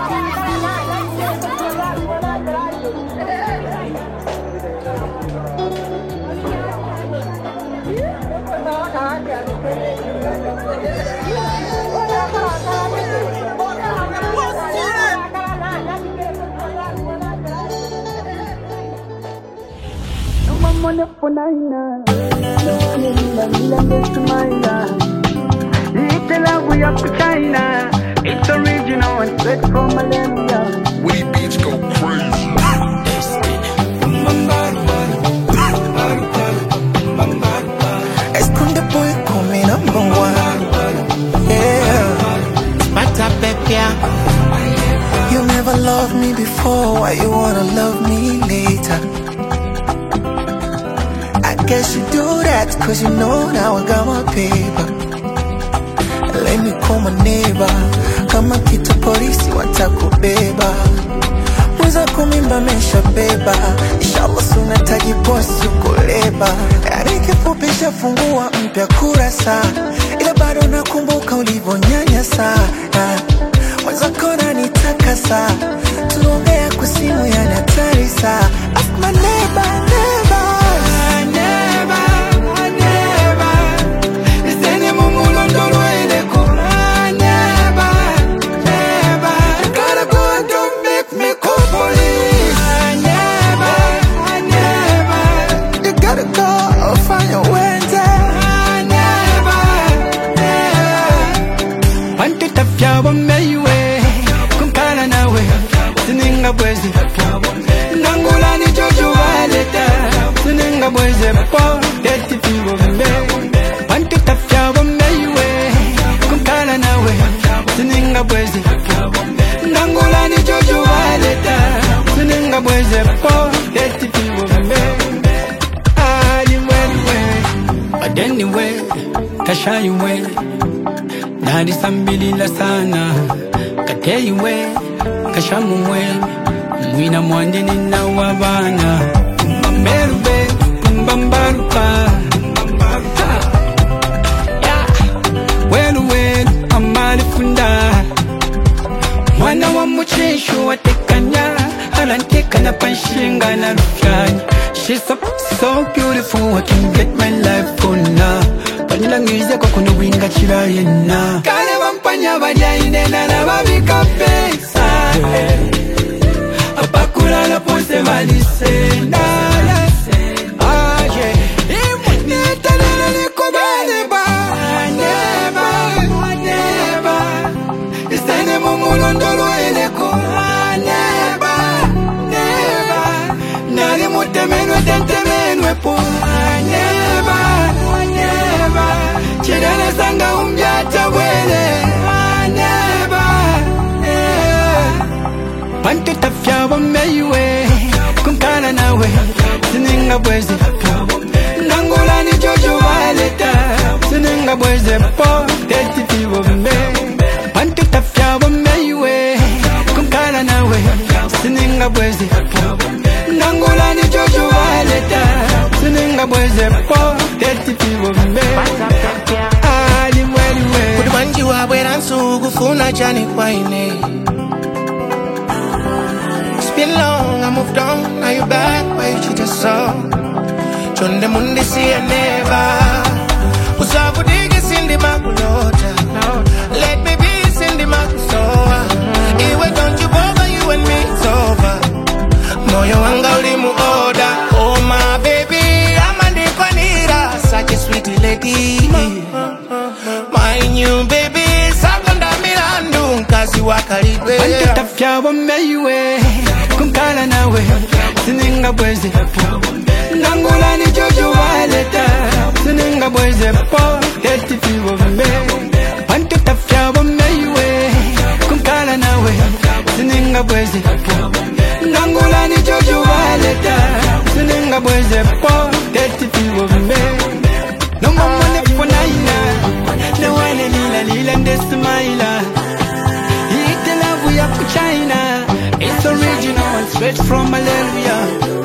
It's original and straight from Malaysia. We beats go crazy. Esconde boy, call me number one. Yeah, Spata Pepia. You never loved me before, why you wanna love me later? I guess you do that cause you know now I got my paper. Let me call my neighbor, kama kita polisi watakubeba. Mwiza kumimba mesha beba, inshallah suna taji posi kuleba. Nikifupisha fungua mpya kurasa, ila bado nakumbuka ulivonyanyasa. Mwiza kona nitakasa, tuongea kwa simu ya natarisa. Ask my neighbor, neighbor. Nangula ni jojo waleta, sininga boyze po, deti fibo mbe. Wanti tafya bombe yue, kumkala nawe, sininga boyze. Nangula ni jojo waleta, sininga boyze po, deti fibo mbe. Anyway, kasha yue, nadi sambili la sana, kate yue, kasha mwe. Mwina mwande nina wabana Mbamberube, mbambaruka Welu welu, amali funda Mwana wa mchishu watekanya Halanteka na panshinga na rufyanya She's so beautiful, I can get my life for now Panilangize kwa kuna winga chirayena Kale wampanya badia inena na wabika pesa Apakula la pose malisena Aje Neta nena nikubale ba Neba Neba Istene mumulo ndolo eleko Neba Neba Nari mutemenwe tentemenwe po Neba Neba Chidane sanga umjata wele Neba Pantu tafya bombe yue Kumkana nawe Sininga bweze Nangula ni jojo waleta Sininga bweze po Deti fibo bombe Pantu tafya bombe yue Kumkana nawe Sininga bweze Nangula ni jojo waleta Sininga bweze po Deti fibo bombe Ali weliwe Kudubanji wabwera nsugu funa jani kwa ine. Been long, I moved on, now you back, why you cheat us so? Chonde mundi siya neva Usabu digi sindi makulota Let me be sindi makusoa Iwe don't you bother, you and me, it's over Moyo wanga ulimu order Oh my baby, amandi kwa nira Such a sweet lady My new baby, sabonda milandu Nkazi wakalidwe Wanti tafya bombe yue Kumkala nawe, sininga bweze Nangula ni jojo waleta Sininga bweze po, deti fibo bombe Wanti tafya bombe yue Kumkala nawe, sininga bweze Nangula ni jojo waleta Sininga bweze po, deti fibo bombe No mama ne funaina Ne wane lila lila ndesimaila Ite lavu ya kuchaina It's original and straight from Malaysia.